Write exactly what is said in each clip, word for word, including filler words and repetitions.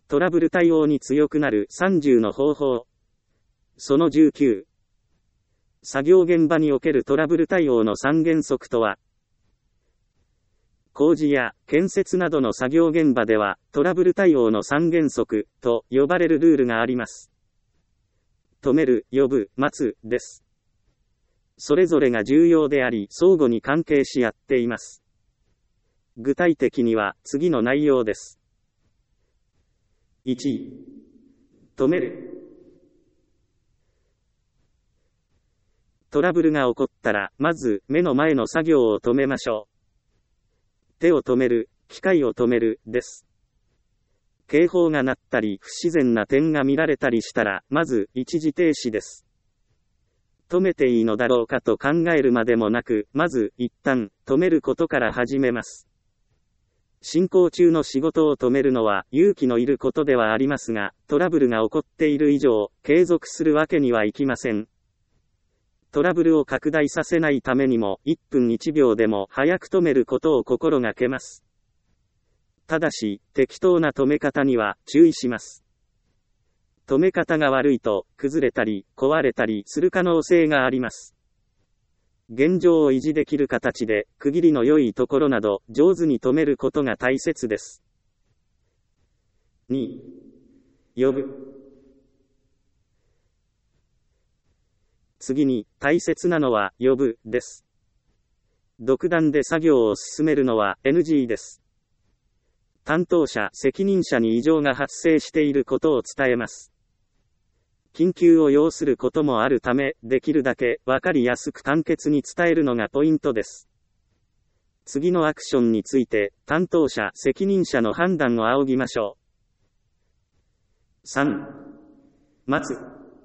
トラブル対応に強くなるさんじゅうの方法。そのじゅうきゅう。作業現場におけるトラブル対応のさん原則とは、工事や建設などの作業現場では、トラブル対応のさん原則と呼ばれるルールがあります。止める、呼ぶ、待つ、です。それぞれが重要であり、相互に関係し合っています。具体的には、次の内容です。いち. 止める。トラブルが起こったら、まず、目の前の作業を止めましょう。手を止める、機械を止める、です。警報が鳴ったり、不自然な点が見られたりしたら、まず、一時停止です。止めていいのだろうかと考えるまでもなく、まず、一旦、止めることから始めます。進行中の仕事を止めるのは、勇気のいることではありますが、トラブルが起こっている以上、継続するわけにはいきません。トラブルを拡大させないためにも、いっぷんいちびょうでも早く止めることを心がけます。ただし、適当な止め方には注意します。止め方が悪いと、崩れたり、壊れたりする可能性があります。現状を維持できる形で、区切りの良いところなど、上手に止めることが大切です。に. 呼ぶ。次に、大切なのは、呼ぶ、です。独断で作業を進めるのは エヌジー です。担当者、責任者に異常が発生していることを伝えます。緊急を要することもあるため、できるだけわかりやすく簡潔に伝えるのがポイントです。次のアクションについて、担当者、責任者の判断を仰ぎましょう。さん. 待つ。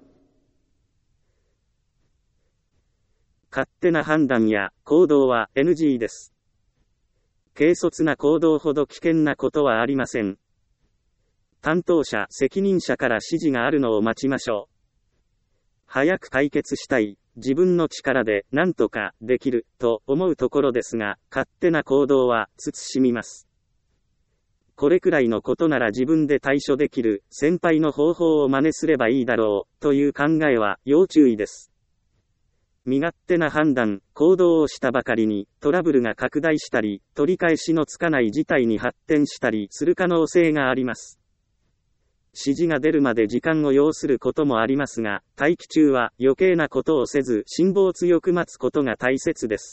勝手な判断や行動は エヌジー です。軽率な行動ほど危険なことはありません。担当者、責任者から指示があるのを待ちましょう。早く解決したい、自分の力で何とかできると思うところですが、勝手な行動は慎みます。これくらいのことなら自分で対処できる、先輩の方法を真似すればいいだろうという考えは要注意です。身勝手な判断、行動をしたばかりに、トラブルが拡大したり、取り返しのつかない事態に発展したりする可能性があります。指示が出るまで時間を要することもありますが、待機中は余計なことをせず、辛抱強く待つことが大切です。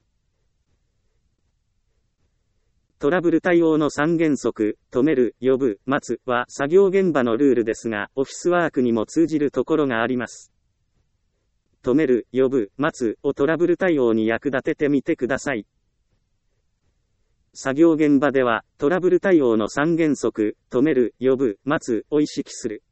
トラブル対応のさん原則、止める、呼ぶ、待つは作業現場のルールですが、オフィスワークにも通じるところがあります。止める、呼ぶ、待つをトラブル対応に役立ててみてください。作業現場では、トラブル対応のさん原則、止める、呼ぶ、待つを意識する。